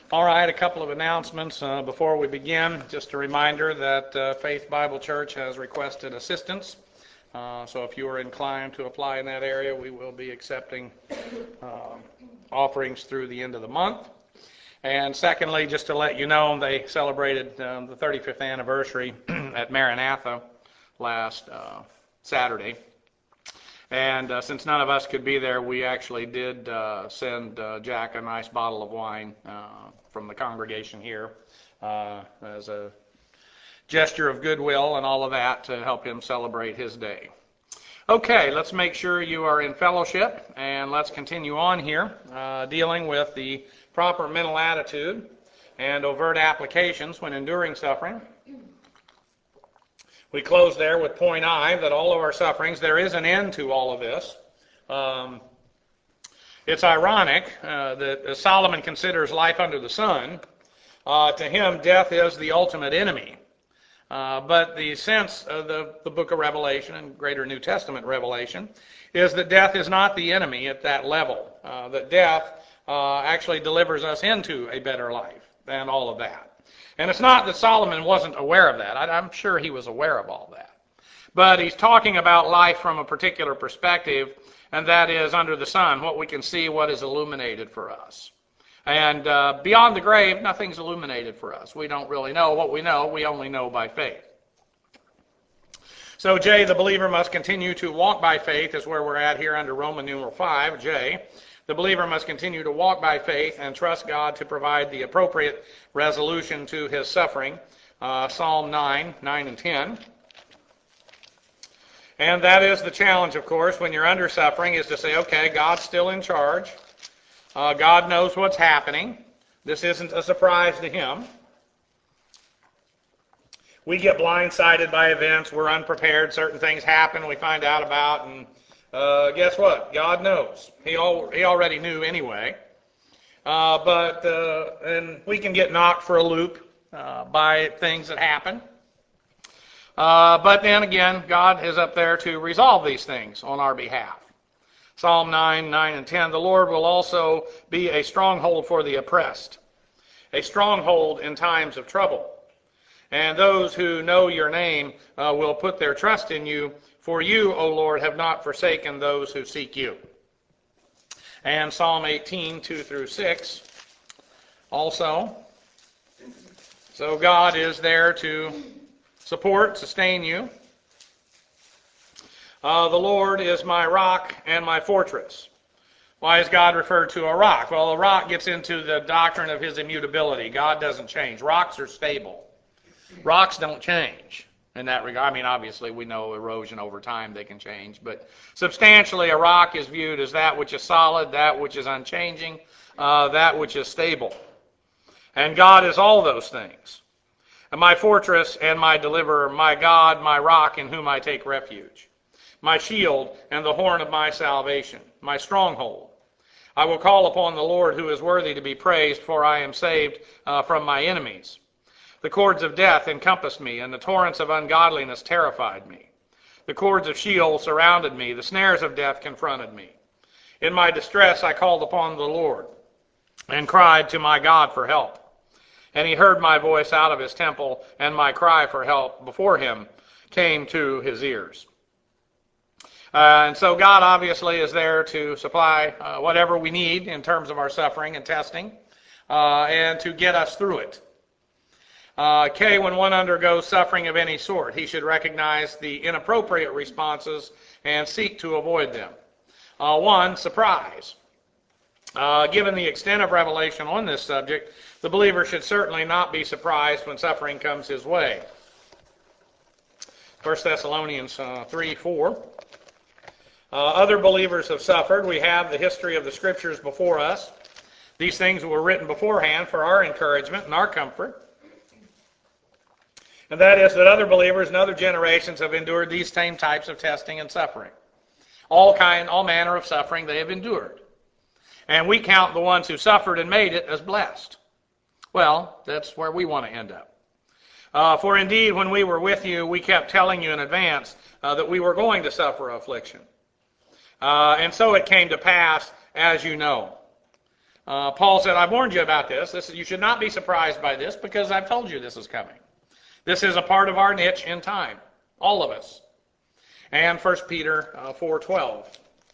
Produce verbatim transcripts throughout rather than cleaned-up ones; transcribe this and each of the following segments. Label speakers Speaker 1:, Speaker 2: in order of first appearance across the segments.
Speaker 1: All right, a couple of announcements uh, before we begin. Just a reminder that uh, Faith Bible Church has requested assistance. Uh, so if you are inclined to apply in that area, we will be accepting uh, offerings through the end of the month. And secondly, just to let you know, they celebrated um, the thirty-fifth anniversary at Maranatha last uh, Saturday. And uh, since none of us could be there, we actually did uh, send uh, Jack a nice bottle of wine uh, from the congregation here uh, as a gesture of goodwill and all of that to help him celebrate his day. Okay, let's make sure you are in fellowship, and let's continue on here, uh, dealing with the proper mental attitude and overt applications when enduring suffering. We close there with point I, that all of our sufferings, there is an end to all of this. Um, it's ironic uh, that as Solomon considers life under the sun, uh, to him death is the ultimate enemy. Uh, but the sense of the, the book of Revelation and greater New Testament revelation is that death is not the enemy at that level, uh, that death uh, actually delivers us into a better life than all of that. And it's not that Solomon wasn't aware of that. I, I'm sure he was aware of all that. But he's talking about life from a particular perspective, and that is under the sun, what we can see, what is illuminated for us. And uh, beyond the grave, nothing's illuminated for us. We don't really know what we know. We only know by faith. So J, the believer must continue to walk by faith, is where we're at here under Roman numeral five, J. The believer must continue to walk by faith and trust God to provide the appropriate resolution to his suffering. Uh, Psalm nine, nine and ten. And that is the challenge, of course, when you're under suffering, is to say, okay, God's still in charge. Uh, God knows what's happening. This isn't a surprise to him. We get blindsided by events. We're unprepared. Certain things happen we find out about, and Uh, guess what? God knows. He al- he already knew anyway. Uh, but uh, and we can get knocked for a loop uh, by things that happen. Uh, but then again, God is up there to resolve these things on our behalf. Psalm nine, nine and ten, the Lord will also be a stronghold for the oppressed, a stronghold in times of trouble. And those who know your name uh, will put their trust in you. For you, O Lord, have not forsaken those who seek you. And Psalm eighteen, two through six also. So God is there to support, sustain you. Uh, the Lord is my rock and my fortress. Why is God referred to a rock? Well, a rock gets into the doctrine of his immutability. God doesn't change. Rocks are stable. Rocks don't change in that regard. I mean, obviously, we know erosion over time, they can change. But substantially, a rock is viewed as that which is solid, that which is unchanging, uh, that which is stable. And God is all those things. And my fortress and my deliverer, my God, my rock in whom I take refuge, my shield and the horn of my salvation, my stronghold. I will call upon the Lord who is worthy to be praised, for I am saved uh, from my enemies. The cords of death encompassed me, and the torrents of ungodliness terrified me. The cords of Sheol surrounded me. The snares of death confronted me. In my distress I called upon the Lord and cried to my God for help. And he heard my voice out of his temple, and my cry for help before him came to his ears. Uh, and so God obviously is there to supply uh, whatever we need in terms of our suffering and testing, uh, and to get us through it. Uh, K, when one undergoes suffering of any sort, he should recognize the inappropriate responses and seek to avoid them. Uh, one, surprise. Uh, given the extent of revelation on this subject, the believer should certainly not be surprised when suffering comes his way. First Thessalonians uh, three, four. Uh, other believers have suffered. We have the history of the Scriptures before us. These things were written beforehand for our encouragement and our comfort. And that is that other believers and other generations have endured these same types of testing and suffering. All kind, all manner of suffering they have endured. And we count the ones who suffered and made it as blessed. Well, that's where we want to end up. Uh, for indeed, when we were with you, we kept telling you in advance uh, that we were going to suffer affliction. Uh, and so it came to pass, as you know. Uh, Paul said, I've warned you about this. This you should not be surprised by this because I've told you this is coming. This is a part of our niche in time, all of us. And First Peter uh, four twelve.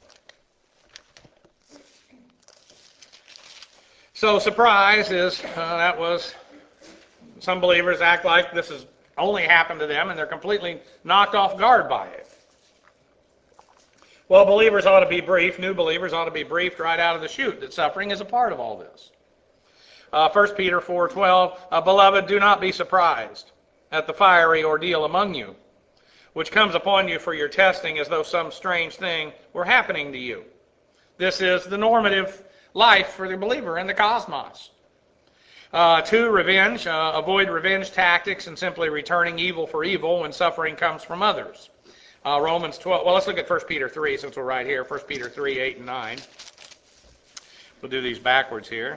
Speaker 1: So surprise is, uh, that was, some believers act like this has only happened to them and they're completely knocked off guard by it. Well, believers ought to be briefed, new believers ought to be briefed right out of the chute that suffering is a part of all this. Uh, First Peter four twelve, uh, Beloved, do not be surprised at the fiery ordeal among you, which comes upon you for your testing as though some strange thing were happening to you. This is the normative life for the believer in the cosmos. Uh, two, revenge. Uh, avoid revenge tactics and simply returning evil for evil when suffering comes from others. Uh, Romans twelve. Well, let's look at First Peter three since we're right here. First Peter three, eight and nine. We'll do these backwards here.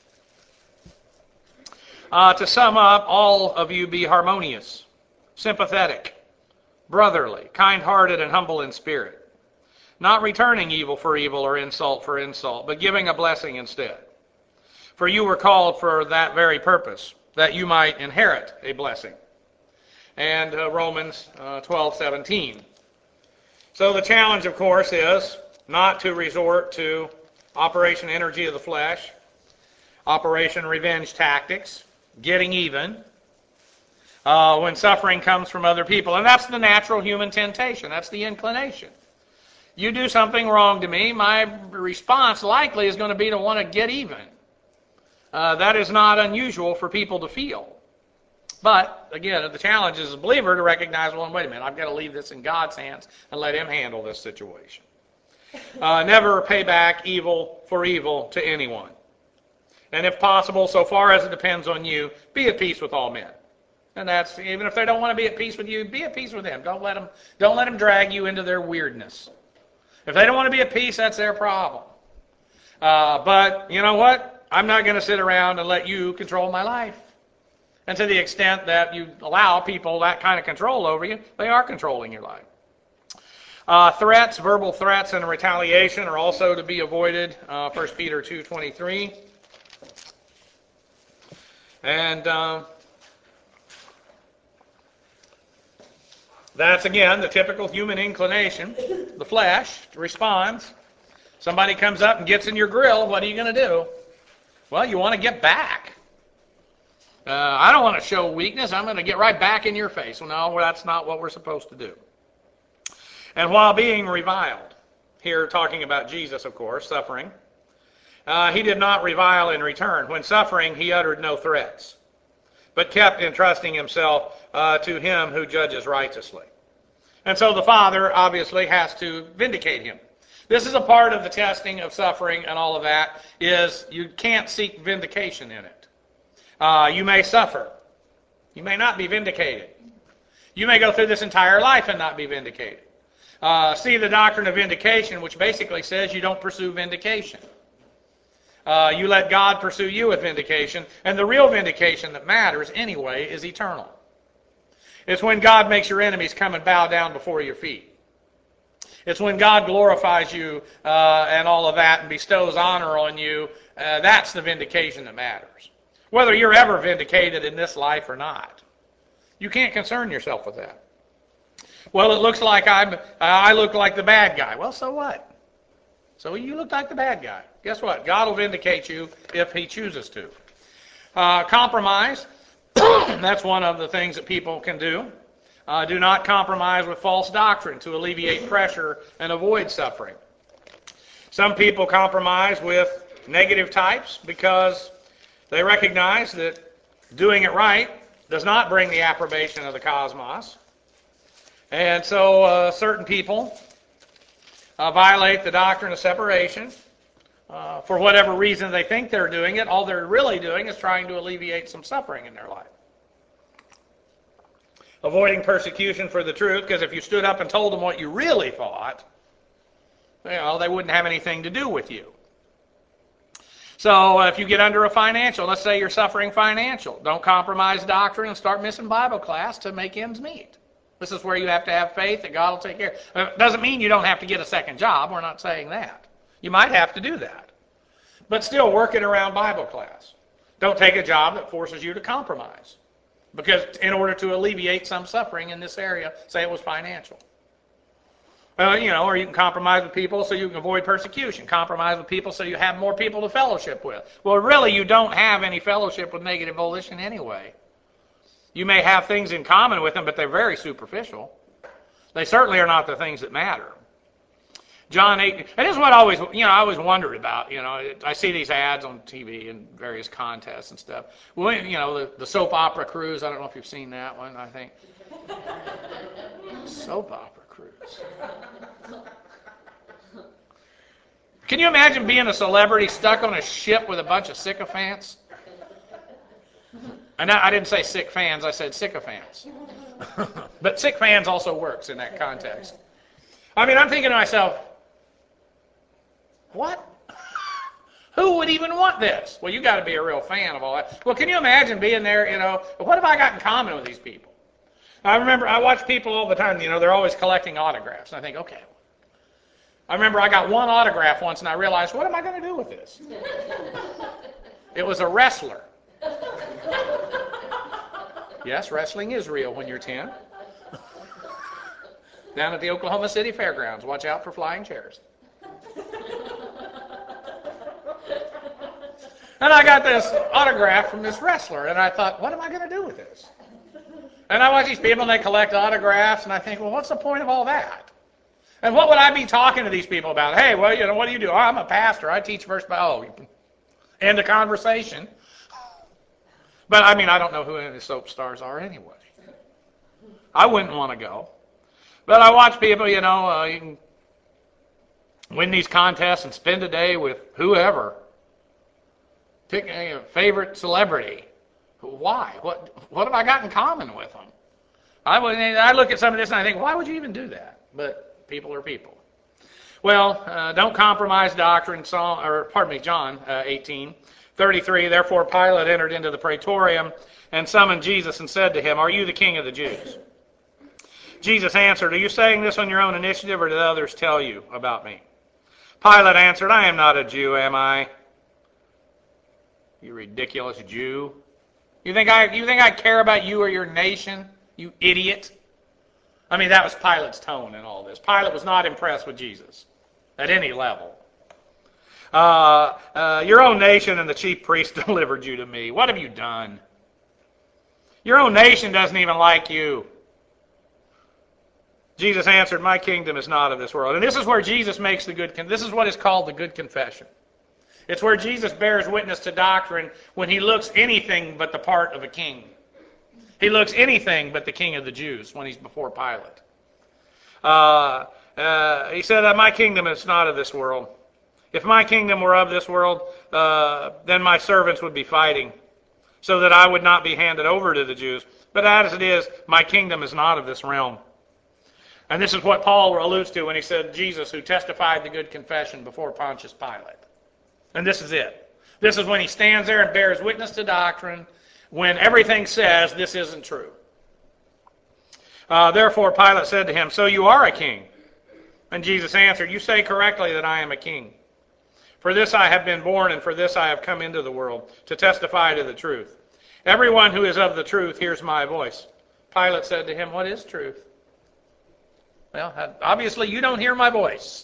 Speaker 1: Uh, to sum up, all of you be harmonious, sympathetic, brotherly, kind-hearted, and humble in spirit, not returning evil for evil or insult for insult, but giving a blessing instead. For you were called for that very purpose, that you might inherit a blessing. And uh, Romans uh, twelve seventeen. So the challenge, of course, is not to resort to Operation Energy of the Flesh, Operation Revenge Tactics, getting even, uh, when suffering comes from other people. And that's the natural human temptation. That's the inclination. You do something wrong to me, my response likely is going to be to want to get even. Uh, that is not unusual for people to feel. But, again, the challenge is as a believer to recognize, well, wait a minute, I've got to leave this in God's hands and let Him handle this situation. Uh, never pay back evil for evil to anyone. And if possible, so far as it depends on you, be at peace with all men. And that's, even if they don't want to be at peace with you, be at peace with them. Don't let them, don't let them drag you into their weirdness. If they don't want to be at peace, that's their problem. Uh, but, you know what? I'm not going to sit around and let you control my life. And to the extent that you allow people that kind of control over you, they are controlling your life. Uh, threats, verbal threats, and retaliation are also to be avoided. Uh, First Peter two twenty-three. And um, that's, again, the typical human inclination. The flesh responds. Somebody comes up and gets in your grill, what are you going to do? Well, you want to get back. Uh, I don't want to show weakness. I'm going to get right back in your face. Well, no, that's not what we're supposed to do. And while being reviled, here talking about Jesus, of course, suffering, uh, he did not revile in return. When suffering, he uttered no threats, but kept entrusting himself uh, to him who judges righteously. And so the Father obviously has to vindicate him. This is a part of the testing of suffering and all of that, is you can't seek vindication in it. Uh, you may suffer. You may not be vindicated. You may go through this entire life and not be vindicated. Uh, see the doctrine of vindication, which basically says you don't pursue vindication. Uh, you let God pursue you with vindication, and the real vindication that matters anyway is eternal. It's when God makes your enemies come and bow down before your feet. It's when God glorifies you uh, and all of that and bestows honor on you. Uh, that's the vindication that matters. Whether you're ever vindicated in this life or not. You can't concern yourself with that. Well, it looks like I'm, uh, I look like the bad guy. Well, so what? So you look like the bad guy. Guess what? God will vindicate you if He chooses to. Uh, compromise. That's one of the things that people can do. Uh, do not compromise with false doctrine to alleviate pressure and avoid suffering. Some people compromise with negative types because they recognize that doing it right does not bring the approbation of the cosmos. And so uh, certain people uh, violate the doctrine of separation. Uh, for whatever reason they think they're doing it, all they're really doing is trying to alleviate some suffering in their life. Avoiding persecution for the truth, because if you stood up and told them what you really thought, you know, they wouldn't have anything to do with you. So if you get under a financial, let's say you're suffering financial, don't compromise doctrine and start missing Bible class to make ends meet. This is where you have to have faith that God will take care. It doesn't mean you don't have to get a second job. We're not saying that. You might have to do that. but still work it around Bible class. Don't take a job that forces you to compromise. Because in order to alleviate some suffering in this area, say it was financial. Uh, you know, or you can compromise with people so you can avoid persecution. Compromise with people so you have more people to fellowship with. Well, really, you don't have any fellowship with negative volition anyway. You may have things in common with them, but they're very superficial. They certainly are not the things that matter. John eight, and this is what I always, you know, I always wondered about. You know, I see these ads on T V and various contests and stuff. Well, you know, the, the soap opera cruise. I don't know if you've seen that one. I think soap opera cruise. Can you imagine being a celebrity stuck on a ship with a bunch of sycophants? And I didn't say sick fans. I said sycophants. But sick fans also works in that context. I mean, I'm thinking to myself, what? Who would even want this? Well, you got to be a real fan of all that. Well, can you imagine being there, you know, what have I got in common with these people? I remember, I watch people all the time, you know, they're always collecting autographs. And I think, okay. I remember I got one autograph once and I realized, what am I going to do with this? It was a wrestler. Yes, wrestling is real when you're ten. Down at the Oklahoma City Fairgrounds. Watch out for flying chairs. And I got this autograph from this wrestler, and I thought, what am I going to do with this? And I watch these people, and they collect autographs, and I think, well, what's the point of all that? And what would I be talking to these people about? Hey, well, you know, what do you do? Oh, I'm a pastor. I teach verse by, oh, end of conversation. But, I mean, I don't know who any of the soap stars are anyway. I wouldn't want to go. But I watch people, you know, uh, you can win these contests and spend a day with whoever. Pick a favorite celebrity. Why? What What have I got in common with them? I, would, I look at some of this and I think, why would you even do that? But people are people. Well, uh, don't compromise doctrine. Psalm, or pardon me, John uh, eighteen thirty-three. Therefore Pilate entered into the praetorium and summoned Jesus and said to him, "Are you the king of the Jews?" Jesus answered, "Are you saying this on your own initiative, or did others tell you about me?" Pilate answered, "I am not a Jew, am I?" You ridiculous Jew. You think I you think I care about you or your nation? You idiot. I mean, that was Pilate's tone in all this. Pilate was not impressed with Jesus at any level. Uh, uh, your own nation and the chief priest delivered you to me. What have you done? Your own nation doesn't even like you. Jesus answered, "My kingdom is not of this world." And this is where Jesus makes the good, this is what is called the good confession. It's where Jesus bears witness to doctrine when he looks anything but the part of a king. He looks anything but the king of the Jews when he's before Pilate. Uh, uh, he said, "My kingdom is not of this world. If my kingdom were of this world, uh, then my servants would be fighting, so that I would not be handed over to the Jews. But as it is, my kingdom is not of this realm." And this is what Paul alludes to when he said, Jesus who testified the good confession before Pontius Pilate. And this is it. This is when he stands there and bears witness to doctrine, when everything says this isn't true. Uh, Therefore Pilate said to him, "So you are a king?" And Jesus answered, "You say correctly that I am a king. For this I have been born, and for this I have come into the world, to testify to the truth. Everyone who is of the truth hears my voice." Pilate said to him, "What is truth?" Well, obviously you don't hear my voice.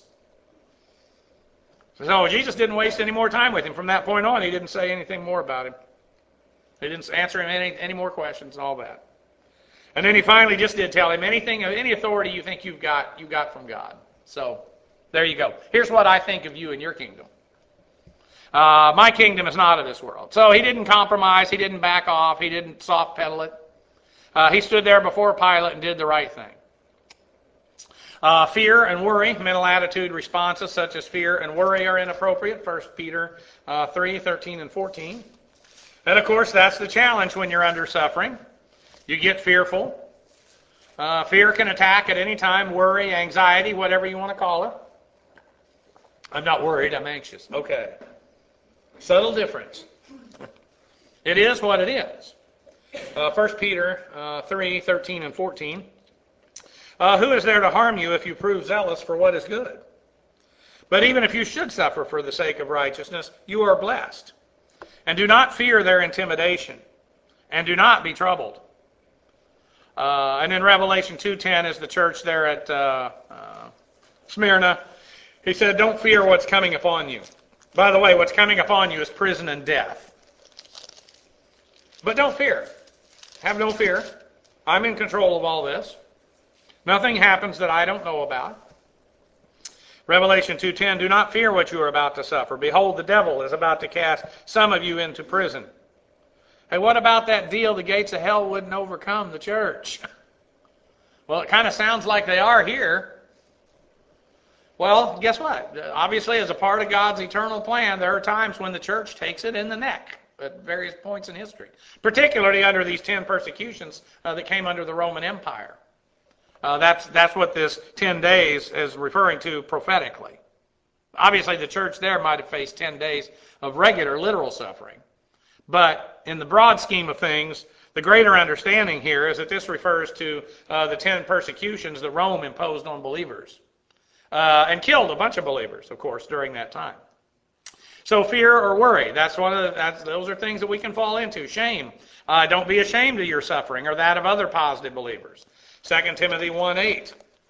Speaker 1: So Jesus didn't waste any more time with him. From that point on, he didn't say anything more about him. He didn't answer him any, any more questions and all that. And then he finally just did tell him, anything, any authority you think you've got, you got from God. So there you go. Here's what I think of you and your kingdom. Uh, my kingdom is not of this world. So he didn't compromise. He didn't back off. He didn't soft pedal it. Uh, he stood there before Pilate and did the right thing. Uh, fear and worry, mental attitude responses such as fear and worry are inappropriate. First Peter uh, three, thirteen and fourteen. And of course, that's the challenge when you're under suffering. You get fearful. Uh, fear can attack at any time. Worry, anxiety, whatever you want to call it. I'm not worried, I'm anxious. Okay. Subtle difference. It is what it is. Uh, First Peter uh, three, thirteen and fourteen. Uh, who is there to harm you if you prove zealous for what is good? But even if you should suffer for the sake of righteousness, you are blessed. And do not fear their intimidation, and do not be troubled. Uh, and in Revelation two ten is the church there at uh, uh, Smyrna. He said, don't fear what's coming upon you. By the way, what's coming upon you is prison and death. But don't fear. Have no fear. I'm in control of all this. Nothing happens that I don't know about. Revelation two ten, do not fear what you are about to suffer. Behold, the devil is about to cast some of you into prison. Hey, what about that deal the gates of hell wouldn't overcome the church? Well, it kind of sounds like they are here. Well, guess what? Obviously, as a part of God's eternal plan, there are times when the church takes it in the neck at various points in history, particularly under these ten persecutions uh, that came under the Roman Empire. Uh, that's that's what this ten days is referring to prophetically. Obviously, the church there might have faced ten days of regular, literal suffering. But in the broad scheme of things, the greater understanding here is that this refers to uh, the ten persecutions that Rome imposed on believers. Uh, and killed a bunch of believers, of course, during that time. So fear or worry, that's one of the, that's, those are things that we can fall into. Shame. Uh, don't be ashamed of your suffering or that of other positive believers. Second Timothy one eight.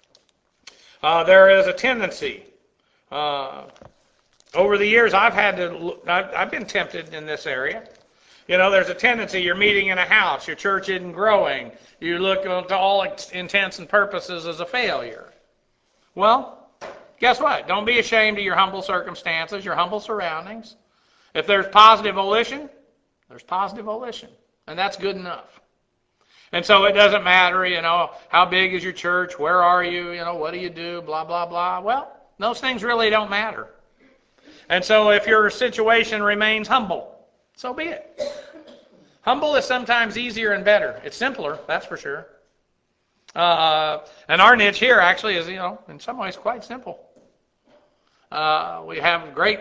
Speaker 1: Uh, there is a tendency. Uh, over the years, I've had to. I've, I've been tempted in this area. You know, there's a tendency. You're meeting in a house. Your church isn't growing. You look to all intents and purposes as a failure. Well, guess what? Don't be ashamed of your humble circumstances, your humble surroundings. If there's positive volition, there's positive volition. And that's good enough. And so it doesn't matter, you know, how big is your church, where are you, you know, what do you do, blah, blah, blah. Well, those things really don't matter. And so if your situation remains humble, so be it. Humble is sometimes easier and better. It's simpler, that's for sure. Uh, and our niche here actually is, you know, in some ways quite simple. Uh, we have great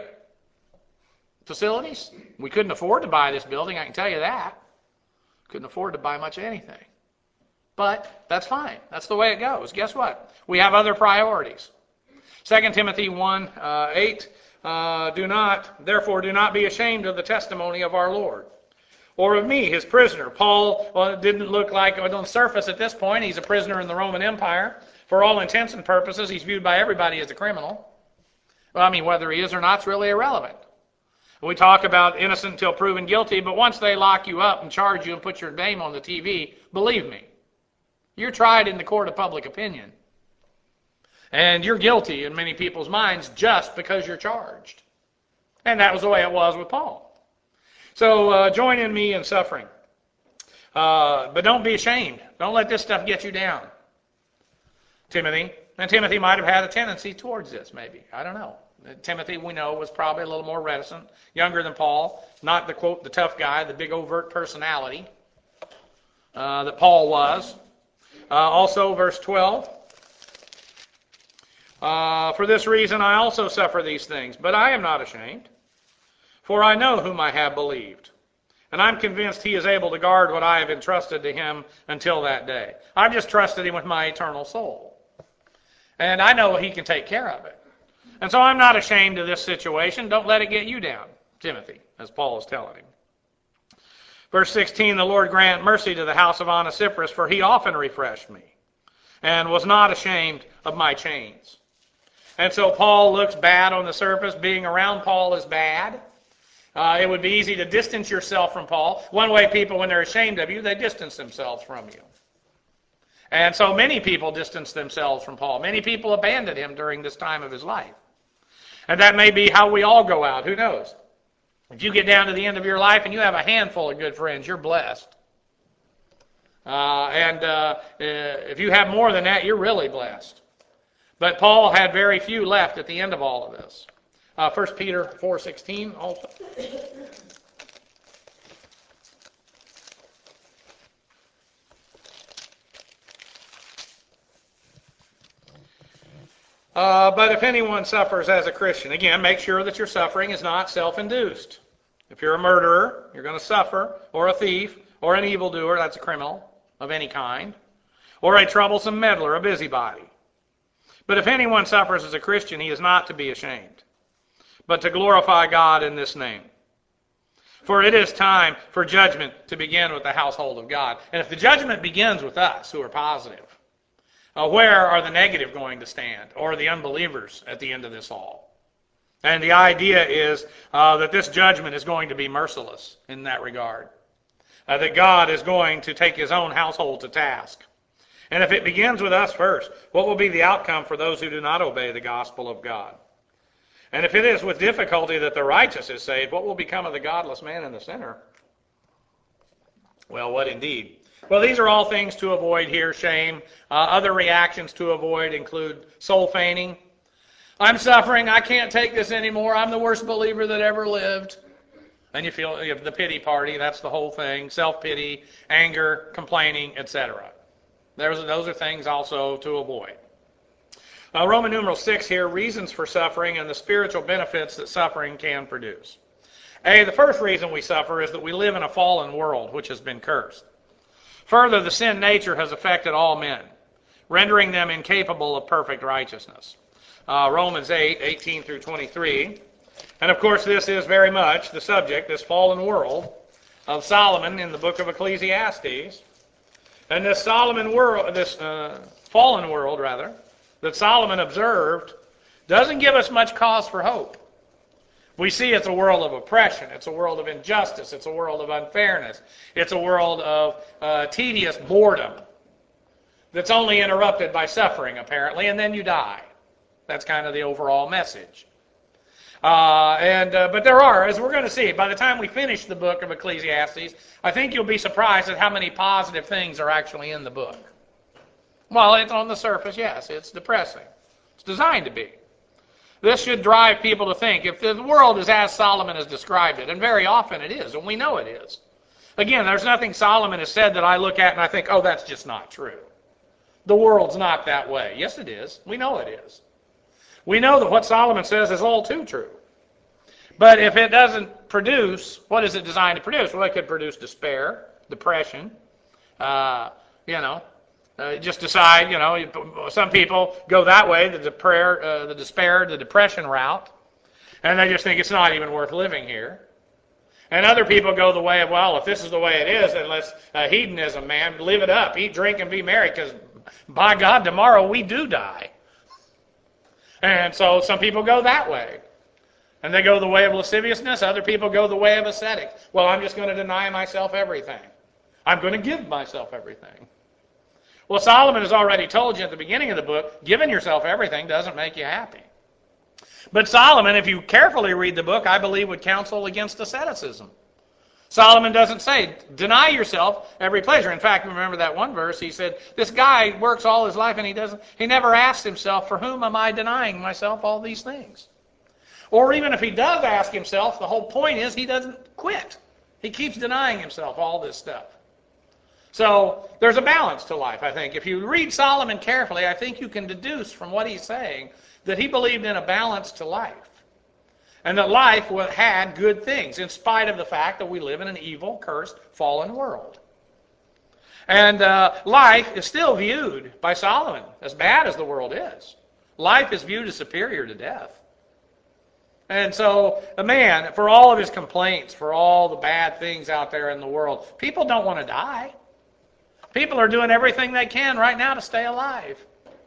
Speaker 1: facilities. We couldn't afford to buy this building, I can tell you that. Couldn't afford to buy much of anything. But that's fine. That's the way it goes. Guess what? We have other priorities. Second Timothy one eight, uh, do not, therefore do not be ashamed of the testimony of our Lord, or of me, his prisoner. Paul, well, it didn't look like, on the surface at this point, he's a prisoner in the Roman Empire. For all intents and purposes, he's viewed by everybody as a criminal. Well, I mean, whether he is or not is really irrelevant. We talk about innocent until proven guilty, but once they lock you up and charge you and put your name on the T V, believe me, you're tried in the court of public opinion. And you're guilty in many people's minds just because you're charged. And that was the way it was with Paul. So uh, join in me in suffering. Uh, but don't be ashamed. Don't let this stuff get you down. Timothy. And Timothy might have had a tendency towards this, maybe. I don't know. Timothy, we know, was probably a little more reticent, younger than Paul, not the, quote, the tough guy, the big overt personality uh, that Paul was. Uh, also, verse twelve, uh, for this reason I also suffer these things, but I am not ashamed, for I know whom I have believed, and I'm convinced he is able to guard what I have entrusted to him until that day. I've just trusted him with my eternal soul, and I know he can take care of it. And so I'm not ashamed of this situation. Don't let it get you down, Timothy, as Paul is telling him. Verse sixteen, the Lord grant mercy to the house of Onesiphorus, for he often refreshed me, and was not ashamed of my chains. And so Paul looks bad on the surface. Being around Paul is bad. Uh, it would be easy to distance yourself from Paul. One way people, when they're ashamed of you, they distance themselves from you. And so many people distance themselves from Paul. Many people abandoned him during this time of his life. And that may be how we all go out. Who knows? If you get down to the end of your life and you have a handful of good friends, you're blessed. Uh, and uh, if you have more than that, you're really blessed. But Paul had very few left at the end of all of this. Uh, First Peter four sixteen also. Uh, but if anyone suffers as a Christian, again, make sure that your suffering is not self-induced. If you're a murderer, you're going to suffer, or a thief, or an evildoer, that's a criminal of any kind, or a troublesome meddler, a busybody. But if anyone suffers as a Christian, he is not to be ashamed, but to glorify God in this name. For it is time for judgment to begin with the household of God. And if the judgment begins with us, who are positive, uh, where are the negative going to stand, or the unbelievers at the end of this all? And the idea is uh, that this judgment is going to be merciless in that regard. Uh, that God is going to take his own household to task. And if it begins with us first, what will be the outcome for those who do not obey the gospel of God? And if it is with difficulty that the righteous is saved, what will become of the godless man and the sinner? Well, what indeed? Well, these are all things to avoid here. Shame. Uh, other reactions to avoid include soul feigning. I'm suffering. I can't take this anymore. I'm the worst believer that ever lived. Then you feel you have the pity party. That's the whole thing. Self-pity, anger, complaining, et cetera. There's, those are things also to avoid. Uh, Roman numeral six here, reasons for suffering and the spiritual benefits that suffering can produce. A, the first reason we suffer is that we live in a fallen world which has been cursed. Further, the sin nature has affected all men, rendering them incapable of perfect righteousness. Uh, Romans eight, eighteen through twenty-three. And of course this is very much the subject, this fallen world, of Solomon in the book of Ecclesiastes. And this Solomon world, this uh, fallen world rather, that Solomon observed doesn't give us much cause for hope. We see it's a world of oppression, it's a world of injustice, it's a world of unfairness, it's a world of uh, tedious boredom that's only interrupted by suffering apparently, and then you die. That's kind of the overall message. Uh, and uh, but there are, as we're going to see, by the time we finish the book of Ecclesiastes, I think you'll be surprised at how many positive things are actually in the book. Well, it's on the surface, yes, it's depressing. It's designed to be. This should drive people to think, if the world is as Solomon has described it, and very often it is, and we know it is. Again, there's nothing Solomon has said that I look at and I think, oh, that's just not true. The world's not that way. Yes, it is. We know it is. We know that what Solomon says is all too true. But if it doesn't produce, what is it designed to produce? Well, it could produce despair, depression, uh, you know, uh, just decide, you know, some people go that way, the, prayer, uh, the despair, the depression route, and they just think it's not even worth living here. And other people go the way of, well, if this is the way it is, then let's, uh, hedonism, man, live it up, eat, drink, and be merry, because by God, tomorrow we do die. And so some people go that way. And they go the way of lasciviousness. Other people go the way of ascetic. Well, I'm just going to deny myself everything. I'm going to give myself everything. Well, Solomon has already told you at the beginning of the book, giving yourself everything doesn't make you happy. But Solomon, if you carefully read the book, I believe would counsel against asceticism. Solomon doesn't say, deny yourself every pleasure. In fact, remember that one verse, he said, this guy works all his life and he doesn't, he never asks himself, for whom am I denying myself all these things? Or even if he does ask himself, the whole point is he doesn't quit. He keeps denying himself all this stuff. So there's a balance to life, I think. If you read Solomon carefully, I think you can deduce from what he's saying that he believed in a balance to life. And that life had good things, in spite of the fact that we live in an evil, cursed, fallen world. And uh, life is still viewed by Solomon, as bad as the world is. Life is viewed as superior to death. And so the man, for all of his complaints, for all the bad things out there in the world, people don't want to die. People are doing everything they can right now to stay alive,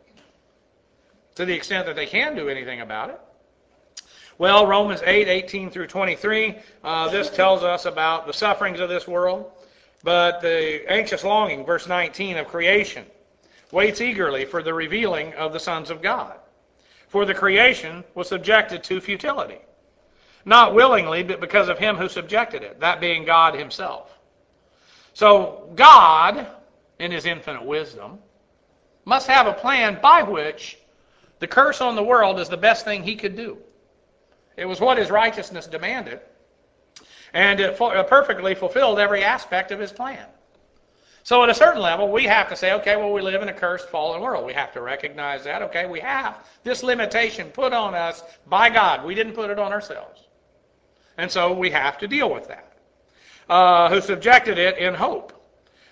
Speaker 1: to the extent that they can do anything about it. Well, Romans eight, eighteen through twenty-three, uh, this tells us about the sufferings of this world. But the anxious longing, verse nineteen, of creation, waits eagerly for the revealing of the sons of God. For the creation was subjected to futility, not willingly, but because of him who subjected it, that being God himself. So God, in his infinite wisdom, must have a plan by which the curse on the world is the best thing he could do. It was what his righteousness demanded, and it perfectly fulfilled every aspect of his plan. So at a certain level, we have to say, okay, well, we live in a cursed, fallen world. We have to recognize that. Okay, we have this limitation put on us by God. We didn't put it on ourselves. And so we have to deal with that. Uh, who subjected it in hope.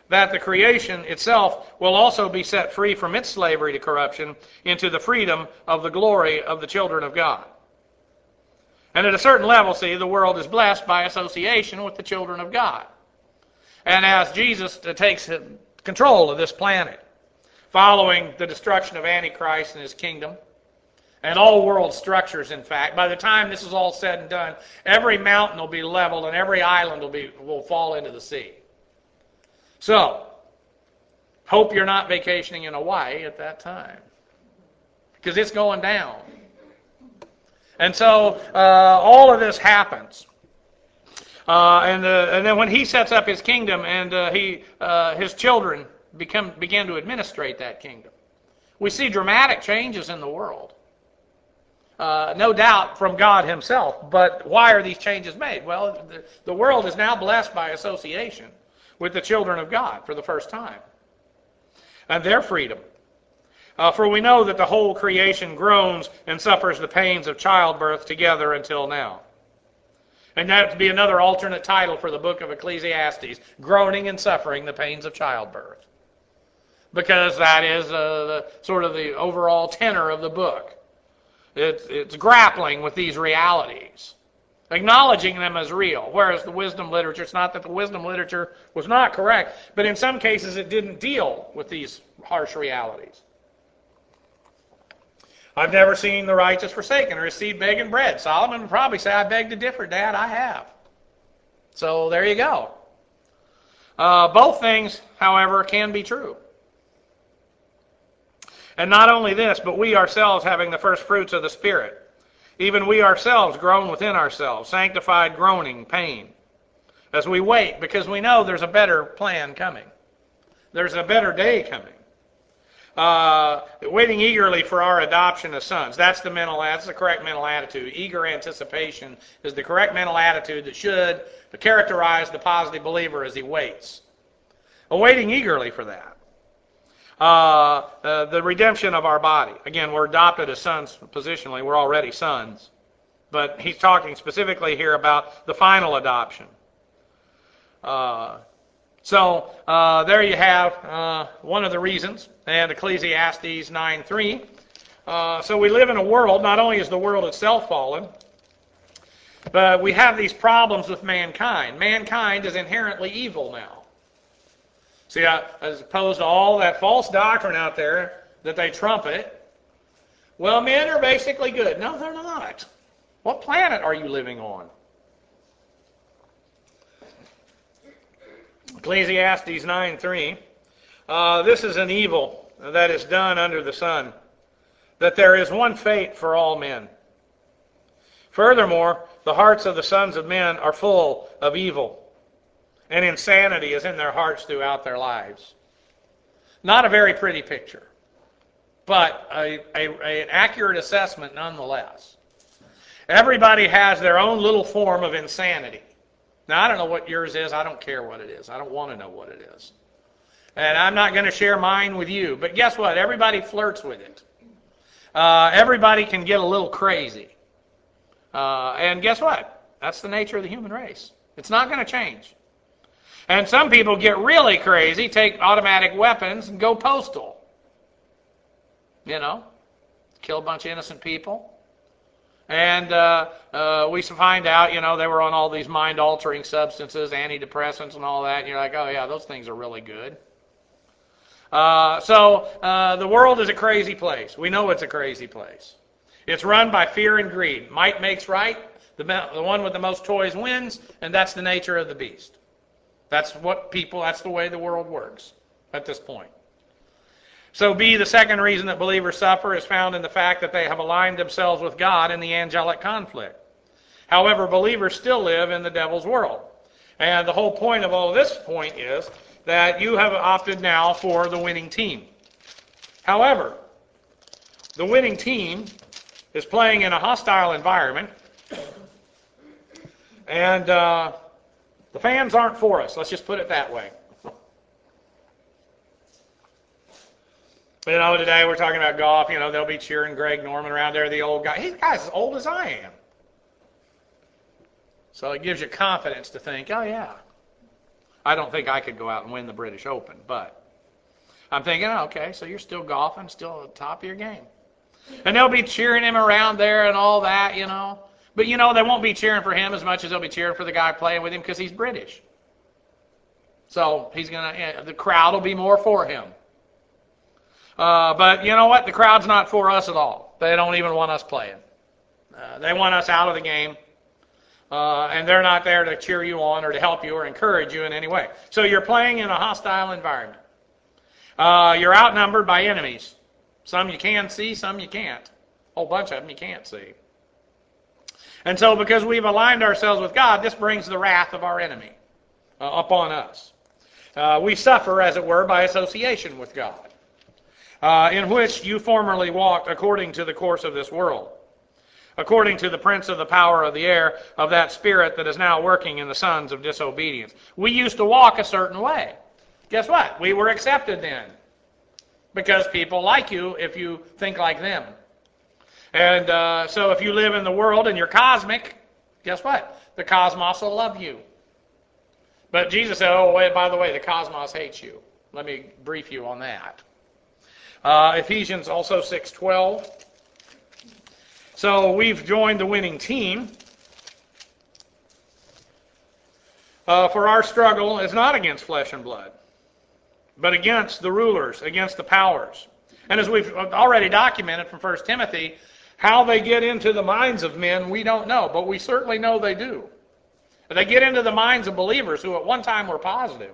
Speaker 1: that the creation itself will also be set free from its slavery to corruption into the freedom of the glory of the children of God. And at a certain level, see, the world is blessed by association with the children of God. And as Jesus takes control of this planet, following the destruction of Antichrist and his kingdom, and all world structures, in fact, by the time this is all said and done, every mountain will be leveled and every island will be will fall into the sea. So, hope you're not vacationing in Hawaii at that time, because it's going down. And so uh, all of this happens. Uh, and, uh, and then when he sets up his kingdom and uh, he, uh, his children become, begin to administrate that kingdom, we see dramatic changes in the world. Uh, no doubt from God himself. But why are these changes made? Well, the, the world is now blessed by association with the children of God for the first time, and their freedom. Uh, for we know that the whole creation groans and suffers the pains of childbirth together until now. And that would be another alternate title for the book of Ecclesiastes, groaning and suffering the pains of childbirth. Because that is uh, the, sort of the overall tenor of the book. It's, it's grappling with these realities, acknowledging them as real, whereas the wisdom literature, it's not that the wisdom literature was not correct, but in some cases it didn't deal with these harsh realities. I've never seen the righteous forsaken or his seed begging bread. Solomon would probably say, I beg to differ, Dad, I have. So there you go. Uh, both things, however, can be true. And not only this, but we ourselves having the first fruits of the Spirit, even we ourselves groan within ourselves, sanctified groaning, pain, as we wait, because we know there's a better plan coming. There's a better day coming. Uh, waiting eagerly for our adoption as sons. That's the mental. That's the correct mental attitude. Eager anticipation is the correct mental attitude that should characterize the positive believer as he waits. Awaiting eagerly for that. Uh, uh, the redemption of our body. Again, we're adopted as sons positionally. We're already sons. But he's talking specifically here about the final adoption. Uh, So uh, there you have uh, one of the reasons, and Ecclesiastes nine three. Uh, so we live in a world, not only is the world itself fallen, but we have these problems with mankind. Mankind is inherently evil now. See, uh, as opposed to all that false doctrine out there that they trumpet, well, men are basically good. No, they're not. What planet are you living on? Ecclesiastes nine three, uh, this is an evil that is done under the sun, that there is one fate for all men. Furthermore, the hearts of the sons of men are full of evil, and insanity is in their hearts throughout their lives. Not a very pretty picture, but a, a, a, an accurate assessment nonetheless. Everybody has their own little form of insanity. Now, I don't know what yours is. I don't care what it is. I don't want to know what it is. And I'm not going to share mine with you. But guess what? Everybody flirts with it. Uh, everybody can get a little crazy. Uh, and guess what? That's the nature of the human race. It's not going to change. And some people get really crazy, take automatic weapons, and go postal. You know, kill a bunch of innocent people. And uh, uh, we find out, you know, they were on all these mind-altering substances, antidepressants and all that, and you're like, oh, yeah, those things are really good. Uh, so uh, the world is a crazy place. We know it's a crazy place. It's run by fear and greed. Might makes right. The, the one with the most toys wins, and that's the nature of the beast. That's what people, that's the way the world works at this point. So B, the second reason that believers suffer is found in the fact that they have aligned themselves with God in the angelic conflict. However, believers still live in the devil's world. And the whole point of all this point is that you have opted now for the winning team. However, the winning team is playing in a hostile environment, and uh, the fans aren't for us. Let's just put it that way. You know, today we're talking about golf. You know, they'll be cheering Greg Norman around there, the old guy. He's guy's as old as I am. So it gives you confidence to think, oh, yeah. I don't think I could go out and win the British Open, but I'm thinking, oh, okay, so you're still golfing, still at the top of your game. And they'll be cheering him around there and all that, you know. But, you know, they won't be cheering for him as much as they'll be cheering for the guy playing with him because he's British. So he's gonna, the crowd will be more for him. Uh, but you know what? The crowd's not for us at all. They don't even want us playing. Uh, they want us out of the game. Uh, and they're not there to cheer you on or to help you or encourage you in any way. So you're playing in a hostile environment. Uh, you're outnumbered by enemies. Some you can see, some you can't. A whole bunch of them you can't see. And so because we've aligned ourselves with God, this brings the wrath of our enemy uh, upon us. Uh, we suffer, as it were, by association with God, uh, in which you formerly walked according to the course of this world, according to the prince of the power of the air, of that spirit that is now working in the sons of disobedience. We used to walk a certain way. Guess what? We were accepted then, because people like you if you think like them. And uh, so if you live in the world and you're cosmic, guess what? The cosmos will love you. But Jesus said, oh, wait, by the way, the cosmos hates you. Let me brief you on that. Uh, Ephesians also six twelve. So we've joined the winning team. Uh, for our struggle is not against flesh and blood, but against the rulers, against the powers. And as we've already documented from First Timothy, how they get into the minds of men, we don't know, but we certainly know they do. They get into the minds of believers who at one time were positive.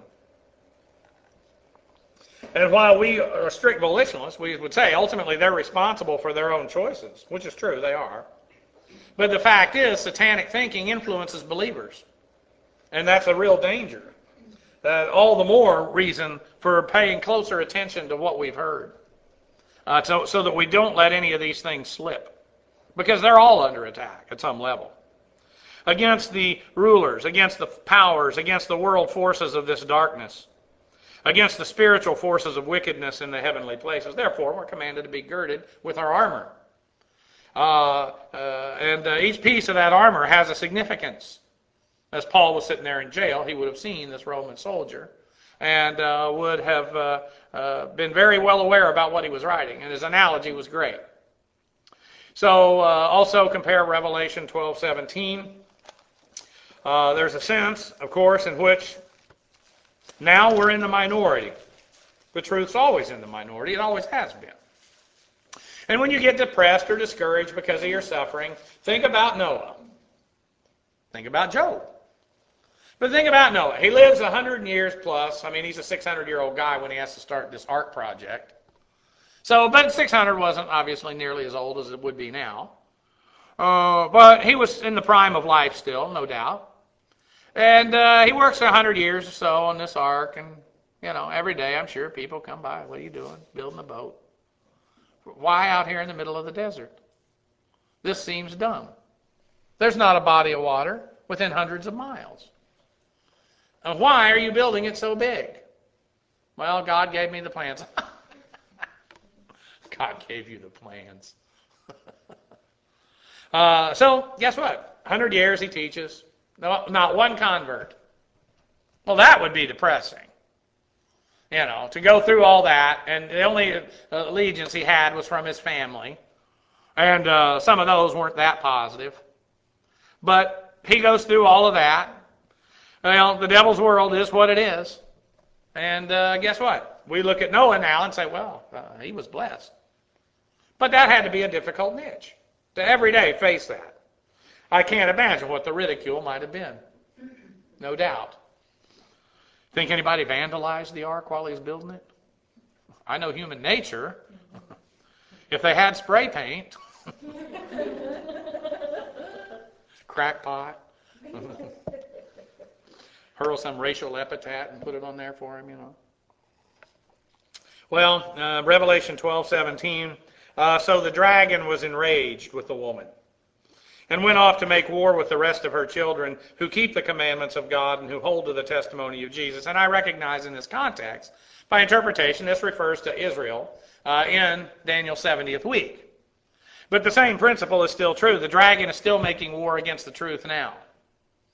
Speaker 1: And while we are strict volitionalists, we would say ultimately they're responsible for their own choices, which is true, they are. But the fact is, satanic thinking influences believers. And that's a real danger. That all the more reason for paying closer attention to what we've heard. Uh, so, so that we don't let any of these things slip. Because they're all under attack at some level. Against the rulers, against the powers, against the world forces of this darkness, against the spiritual forces of wickedness in the heavenly places. Therefore, we're commanded to be girded with our armor. Uh, uh, and uh, each piece of that armor has a significance. As Paul was sitting there in jail, he would have seen this Roman soldier and uh, would have uh, uh, been very well aware about what he was writing, and his analogy was great. So uh, also compare Revelation twelve seventeen. Uh, there's a sense, of course, in which now we're in the minority. The truth's always in the minority. It always has been. And when you get depressed or discouraged because of your suffering, think about Noah. Think about Job. But think about Noah. He lives one hundred years plus. I mean, he's a six hundred year old guy when he has to start this ark project. So, but six hundred wasn't obviously nearly as old as it would be now. Uh, but he was in the prime of life still, no doubt. And uh, he works one hundred years or so on this ark, and, you know, every day I'm sure people come by. What are you doing? Building a boat. Why out here in the middle of the desert? This seems dumb. There's not a body of water within hundreds of miles. And why are you building it so big? Well, God gave me the plans. God gave you the plans. uh, so, guess what? one hundred years he teaches. No, not one convert. Well, that would be depressing. You know, to go through all that, and the only allegiance he had was from his family. And uh, some of those weren't that positive. But he goes through all of that. Well, the devil's world is what it is. And uh, guess what? We look at Noah now and say, well, uh, he was blessed. But that had to be a difficult niche. To every day face that. I can't imagine what the ridicule might have been. No doubt. Think anybody vandalized the ark while he was building it? I know human nature. If they had spray paint, crackpot, hurl some racial epithet and put it on there for him, you know. Well, uh, Revelation twelve seventeen. Uh, so the dragon was enraged with the woman and went off to make war with the rest of her children who keep the commandments of God and who hold to the testimony of Jesus. And I recognize in this context, by interpretation, this refers to Israel uh, in Daniel's seventieth week. But the same principle is still true. The dragon is still making war against the truth now.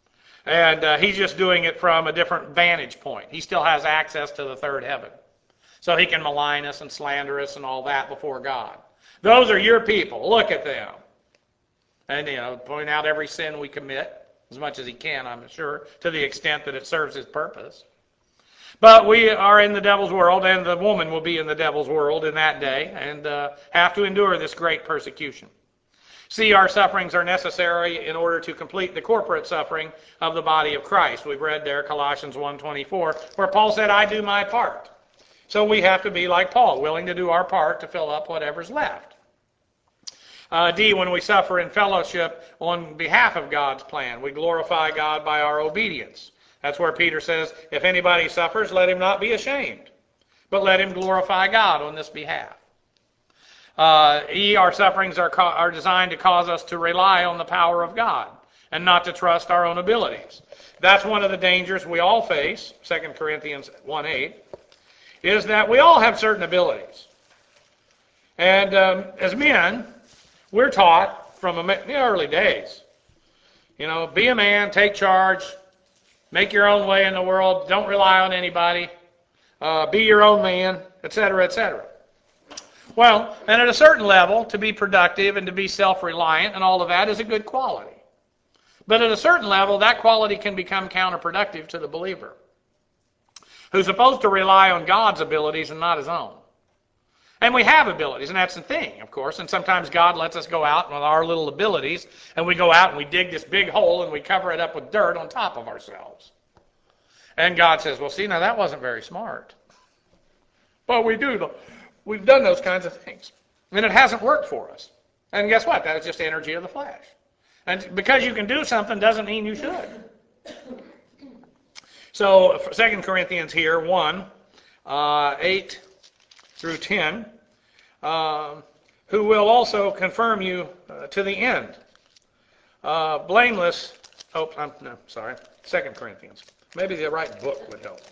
Speaker 1: And uh, he's just doing it from a different vantage point. He still has access to the third heaven. So he can malign us and slander us and all that before God. Those are your people. Look at them. And, you know, point out every sin we commit, as much as he can, I'm sure, to the extent that it serves his purpose. But we are in the devil's world, and the woman will be in the devil's world in that day, and uh, have to endure this great persecution. See, our sufferings are necessary in order to complete the corporate suffering of the body of Christ. We've read there Colossians one twenty-four, where Paul said, I do my part. So we have to be like Paul, willing to do our part to fill up whatever's left. Uh, D, when we suffer in fellowship on behalf of God's plan, we glorify God by our obedience. That's where Peter says, if anybody suffers, let him not be ashamed, but let him glorify God on this behalf. Uh, e, our sufferings are, ca- are designed to cause us to rely on the power of God and not to trust our own abilities. That's one of the dangers we all face, Second Corinthians one eight, is that we all have certain abilities. And um, as men, we're taught from the early days, you know, be a man, take charge, make your own way in the world, don't rely on anybody, uh, be your own man, et cetera, et cetera. Well, and at a certain level, to be productive and to be self-reliant and all of that is a good quality. But at a certain level, that quality can become counterproductive to the believer, who's supposed to rely on God's abilities and not his own. And we have abilities, and that's the thing, of course, and sometimes God lets us go out with our little abilities, and we go out and we dig this big hole and we cover it up with dirt on top of ourselves. And God says, well, see, now that wasn't very smart. But we do. We've done those kinds of things. And it hasn't worked for us. And guess what? That is just energy of the flesh. And because you can do something doesn't mean you should. So Second Corinthians here, one, uh, eight through ten, uh, who will also confirm you uh, to the end. Uh, blameless, oh, I'm, no, sorry, Second Corinthians. Maybe the right book would help.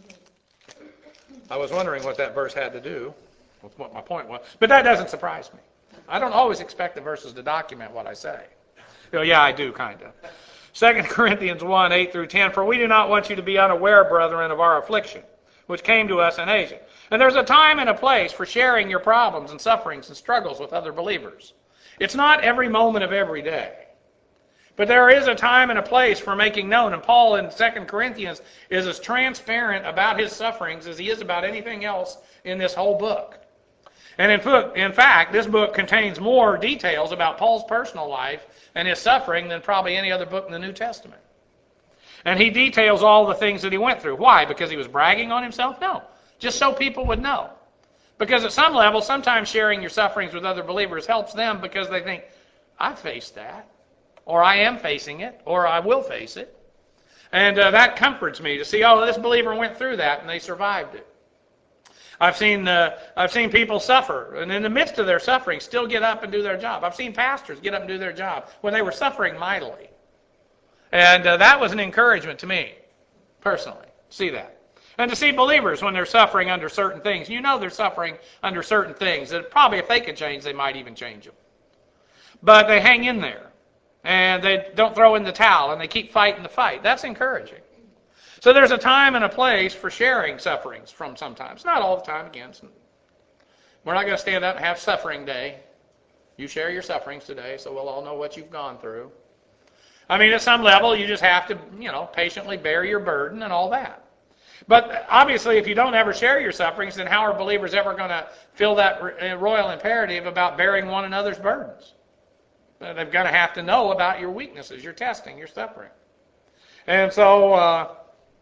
Speaker 1: I was wondering what that verse had to do with what my point was. But that doesn't surprise me. I don't always expect the verses to document what I say. You know, yeah, I do, kind of. Second Corinthians one, eight through ten, for we do not want you to be unaware, brethren, of our affliction, which came to us in Asia. And there's a time and a place for sharing your problems and sufferings and struggles with other believers. It's not every moment of every day. But there is a time and a place for making known. And Paul in Second Corinthians is as transparent about his sufferings as he is about anything else in this whole book. And in, in fact, this book contains more details about Paul's personal life and his suffering than probably any other book in the New Testament. And he details all the things that he went through. Why? Because he was bragging on himself? No. Just so people would know. Because at some level, sometimes sharing your sufferings with other believers helps them because they think, I faced that. Or I am facing it, or I will face it. And uh, that comforts me to see, oh, this believer went through that and they survived it. I've seen uh, I've seen people suffer, and in the midst of their suffering, still get up and do their job. I've seen pastors get up and do their job when they were suffering mightily. And uh, that was an encouragement to me, personally, to see that. And to see believers when they're suffering under certain things. You know they're suffering under certain things that probably if they could change, they might even change them. But they hang in there. And they don't throw in the towel, and they keep fighting the fight. That's encouraging. So there's a time and a place for sharing sufferings from sometimes. Not all the time, again. We're not going to stand up and have suffering day. You share your sufferings today, so we'll all know what you've gone through. I mean, at some level, you just have to, you know, patiently bear your burden and all that. But obviously, if you don't ever share your sufferings, then how are believers ever going to feel that royal imperative about bearing one another's burdens? They're going to have to know about your weaknesses, your testing, your suffering. And so uh,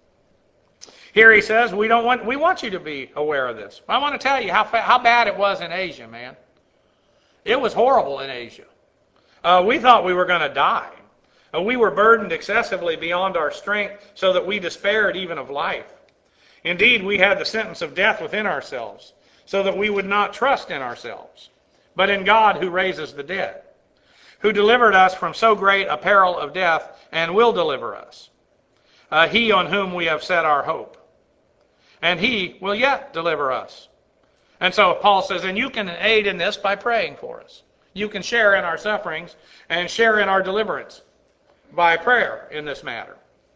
Speaker 1: here he says, we don't want we want you to be aware of this. I want to tell you how fa- how bad it was in Asia, man. It was horrible in Asia. Uh, we thought we were going to die. Uh, we were burdened excessively beyond our strength, so that we despaired even of life. Indeed, we had the sentence of death within ourselves, so that we would not trust in ourselves, but in God who raises the dead, who delivered us from so great a peril of death, and will deliver us. Uh, he on whom we have set our hope. And he will yet deliver us. And so Paul says, and you can aid in this by praying for us. You can share in our sufferings and share in our deliverance by prayer in this matter.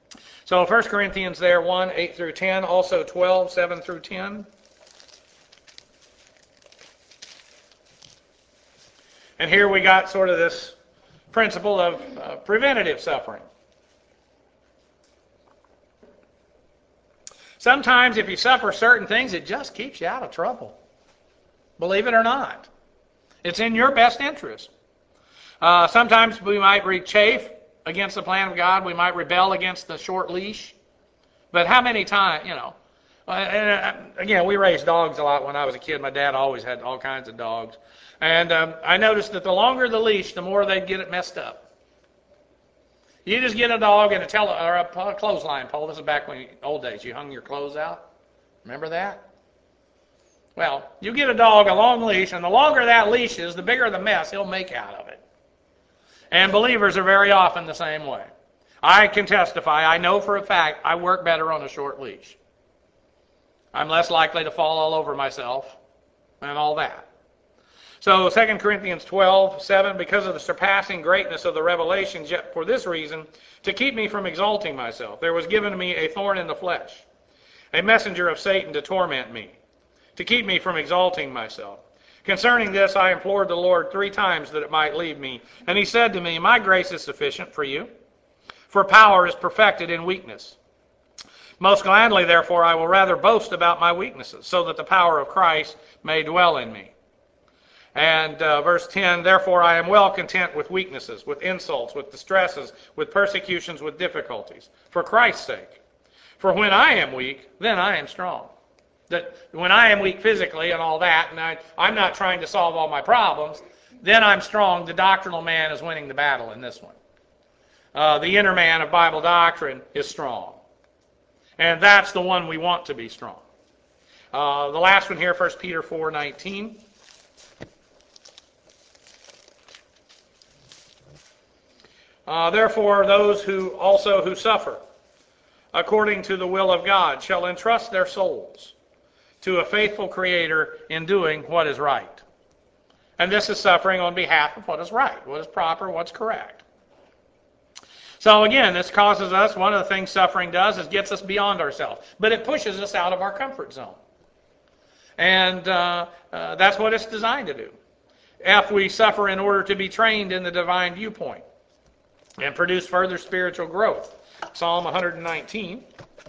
Speaker 1: So First Corinthians there, one, eight through ten, also twelve, seven through ten. And here we got sort of this principle of uh, preventative suffering. Sometimes if you suffer certain things, it just keeps you out of trouble. Believe it or not. It's in your best interest. Uh, sometimes we might chafe against the plan of God. We might rebel against the short leash. But how many times, you know, uh, and uh, again, we raised dogs a lot when I was a kid. My dad always had all kinds of dogs. And um, I noticed that the longer the leash, the more they'd get it messed up. You just get a dog and a, tele, or a clothesline pole. This is back when, old days, you hung your clothes out. Remember that? Well, you get a dog a long leash, and the longer that leash is, the bigger the mess he'll make out of it. And believers are very often the same way. I can testify, I know for a fact, I work better on a short leash. I'm less likely to fall all over myself and all that. So Second Corinthians twelve, seven, because of the surpassing greatness of the revelations, yet for this reason, to keep me from exalting myself, there was given to me a thorn in the flesh, a messenger of Satan to torment me, to keep me from exalting myself. Concerning this, I implored the Lord three times that it might leave me. And he said to me, my grace is sufficient for you, for power is perfected in weakness. Most gladly, therefore, I will rather boast about my weaknesses, so that the power of Christ may dwell in me. And uh, verse ten, therefore I am well content with weaknesses, with insults, with distresses, with persecutions, with difficulties, for Christ's sake. For when I am weak, then I am strong. That when I am weak physically and all that, and I, I'm not trying to solve all my problems, then I'm strong. The doctrinal man is winning the battle in this one. Uh, the inner man of Bible doctrine is strong. And that's the one we want to be strong. Uh, the last one here, First Peter four nineteen. Uh, Therefore, those who also who suffer according to the will of God shall entrust their souls to a faithful Creator in doing what is right. And this is suffering on behalf of what is right, what is proper, what's correct. So again, this causes us, one of the things suffering does is gets us beyond ourselves. But it pushes us out of our comfort zone. And uh, uh, that's what it's designed to do. If we suffer in order to be trained in the divine viewpoint and produce further spiritual growth. Psalm one nineteen.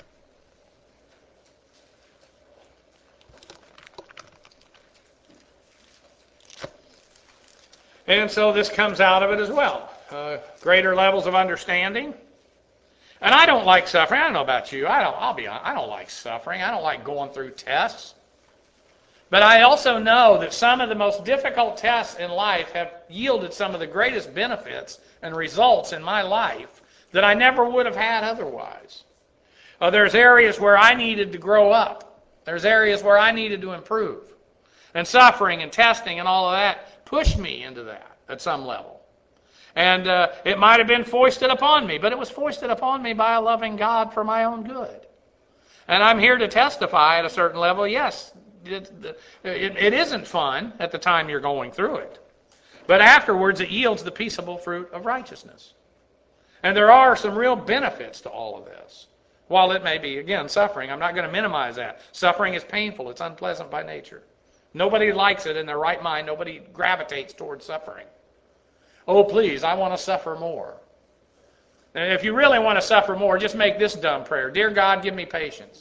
Speaker 1: And so this comes out of it as well. Uh, greater levels of understanding. And I don't like suffering. I don't know about you. I don't, I'll be honest. I don't like suffering. I don't like going through tests. But I also know that some of the most difficult tests in life have yielded some of the greatest benefits and results in my life that I never would have had otherwise. Uh, there's areas where I needed to grow up. There's areas where I needed to improve. And suffering and testing and all of that pushed me into that at some level. And uh, it might have been foisted upon me, but it was foisted upon me by a loving God for my own good. And I'm here to testify at a certain level, yes, it, it, it isn't fun at the time you're going through it. But afterwards it yields the peaceable fruit of righteousness. And there are some real benefits to all of this. While it may be, again, suffering, I'm not going to minimize that. Suffering is painful. It's unpleasant by nature. Nobody likes it in their right mind. Nobody gravitates towards suffering. Oh, please, I want to suffer more. And if you really want to suffer more, just make this dumb prayer. Dear God, give me patience.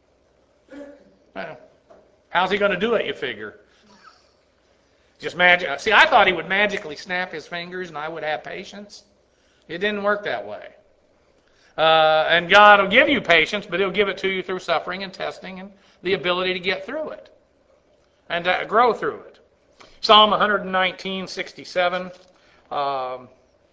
Speaker 1: Well, how's he going to do it, you figure? Just magic. See, I thought he would magically snap his fingers and I would have patience. It didn't work that way. Uh, and God will give you patience, but he'll give it to you through suffering and testing and the ability to get through it and to grow through it. Psalm one nineteen, sixty-seven. Um,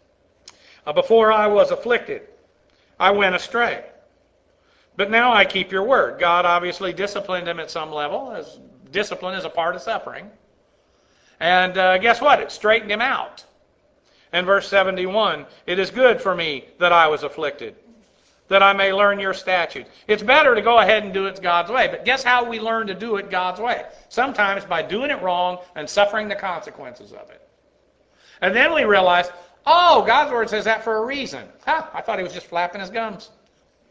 Speaker 1: Before I was afflicted, I went astray. But now I keep your word. God obviously disciplined him at some level, as discipline is a part of suffering. And uh, guess what? It straightened him out. And verse seventy-one, it is good for me that I was afflicted, that I may learn your statutes. It's better to go ahead and do it God's way. But guess how we learn to do it God's way? Sometimes by doing it wrong and suffering the consequences of it. And then we realize, oh, God's word says that for a reason. Huh, I thought he was just flapping his gums.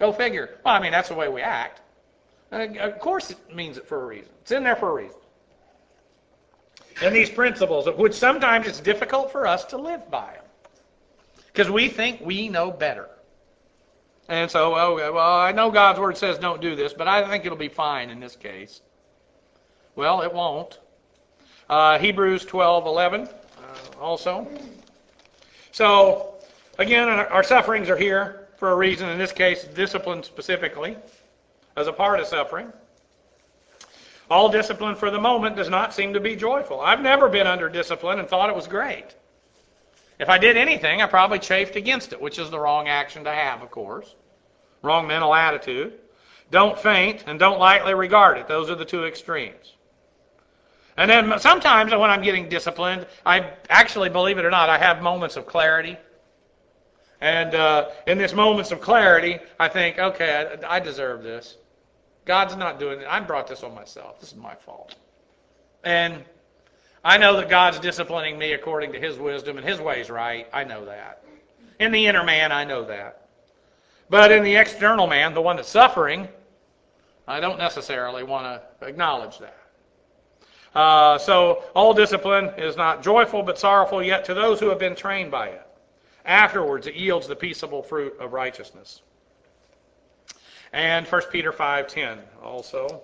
Speaker 1: Go figure. Well, I mean, that's the way we act. And of course it means it for a reason. It's in there for a reason. And these principles, which sometimes it's difficult for us to live by them. Because we think we know better. And so, oh, well, I know God's Word says don't do this, but I think it'll be fine in this case. Well, it won't. Uh, Hebrews twelve eleven uh, also. So, again, our sufferings are here for a reason. In this case, discipline specifically, as a part of suffering. All discipline for the moment does not seem to be joyful. I've never been under discipline and thought it was great. If I did anything, I probably chafed against it, which is the wrong action to have, of course. Wrong mental attitude. Don't faint and don't lightly regard it. Those are the two extremes. And then sometimes when I'm getting disciplined, I actually, believe it or not, I have moments of clarity. And uh, in these moments of clarity, I think, okay, I, I deserve this. God's not doing it. I brought this on myself. This is my fault. And I know that God's disciplining me according to His wisdom, and His way's right. I know that. In the inner man, I know that. But in the external man, the one that's suffering, I don't necessarily want to acknowledge that. Uh, so all discipline is not joyful but sorrowful, yet to those who have been trained by it. Afterwards, it yields the peaceable fruit of righteousness. And First Peter five ten also.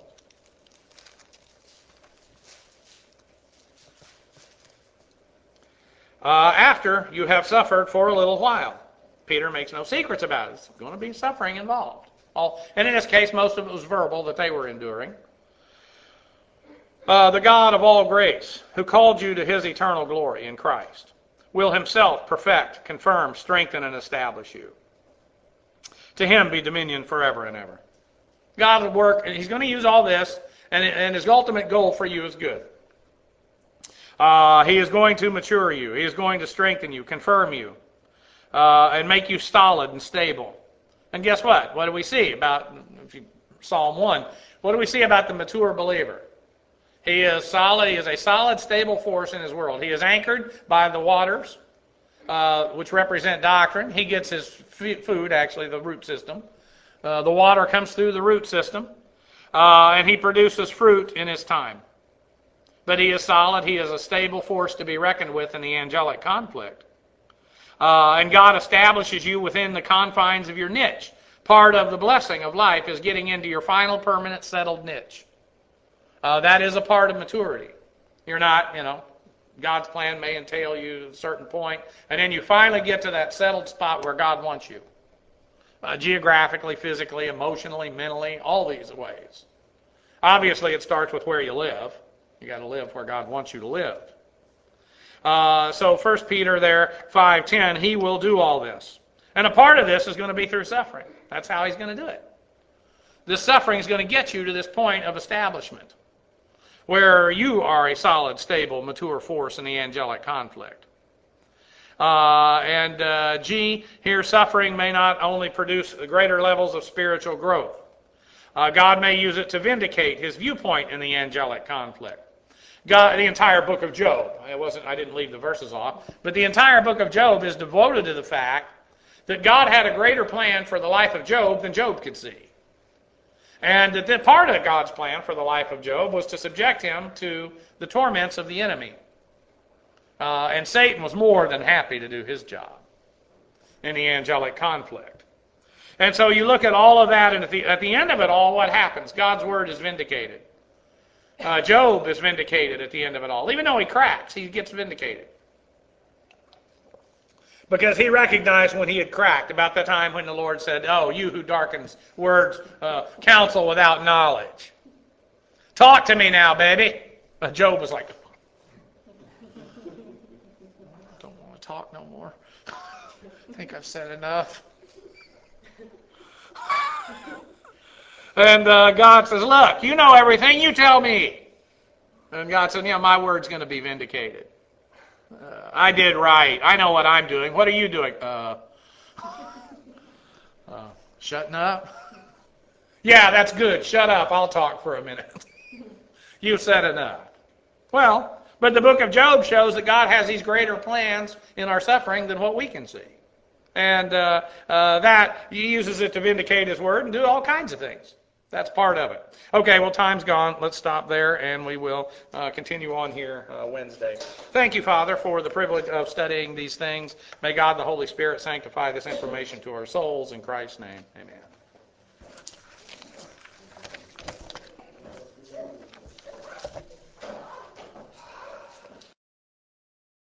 Speaker 1: Uh, after you have suffered for a little while. Peter makes no secrets about it. There's going to be suffering involved. All, and in this case, most of it was verbal that they were enduring. Uh, the God of all grace, who called you to His eternal glory in Christ, will Himself perfect, confirm, strengthen, and establish you. To Him be dominion forever and ever. God will work, and He's going to use all this, and, and His ultimate goal for you is good. Uh, he is going to mature you. He is going to strengthen you, confirm you, uh, and make you solid and stable. And guess what? What do we see about if you, Psalm one? What do we see about the mature believer? He is solid. He is a solid, stable force in his world. He is anchored by the waters, uh, which represent doctrine. He gets his f- food, actually, the root system. Uh, the water comes through the root system, uh, and he produces fruit in his time. But he is solid. He is a stable force to be reckoned with in the angelic conflict. Uh, and God establishes you within the confines of your niche. Part of the blessing of life is getting into your final, permanent, settled niche. Uh, that is a part of maturity. You're not, you know, God's plan may entail you at a certain point, and then you finally get to that settled spot where God wants you. Uh, geographically, physically, emotionally, mentally, all these ways. Obviously, it starts with where you live. You got to live where God wants you to live. Uh, so First Peter there, five ten, He will do all this. And a part of this is going to be through suffering. That's how He's going to do it. This suffering is going to get you to this point of establishment, where you are a solid, stable, mature force in the angelic conflict. Uh, and uh, G, here suffering may not only produce greater levels of spiritual growth. Uh, God may use it to vindicate His viewpoint in the angelic conflict. God, the entire book of Job, I wasn't, I didn't leave the verses off, but the entire book of Job is devoted to the fact that God had a greater plan for the life of Job than Job could see. And that part of God's plan for the life of Job was to subject him to the torments of the enemy. Uh, and Satan was more than happy to do his job in the angelic conflict. And so you look at all of that, and at the, at the end of it all, what happens? God's word is vindicated. Uh, Job is vindicated at the end of it all. Even though he cracks, he gets vindicated. Because he recognized when he had cracked, about the time when the Lord said, "Oh, you who darkens words, uh, counsel without knowledge. Talk to me now, baby." Uh, Job was like, "I don't want to talk no more. I think I've said enough." And uh, God says, "Look, you know everything, you tell me." And God said, "Yeah, my word's going to be vindicated. Uh, I did right. I know what I'm doing. What are you doing?" Uh, uh, shutting up? "Yeah, that's good. Shut up. I'll talk for a minute." "You've said enough." Well, but the book of Job shows that God has these greater plans in our suffering than what we can see. and uh, uh, that he uses it to vindicate his word and do all kinds of things. That's part of it. Okay, well, time's gone. Let's stop there, and we will uh, continue on here uh, Wednesday. Thank you, Father, for the privilege of studying these things. May God, the Holy Spirit, sanctify this information to our souls. In Christ's name, amen.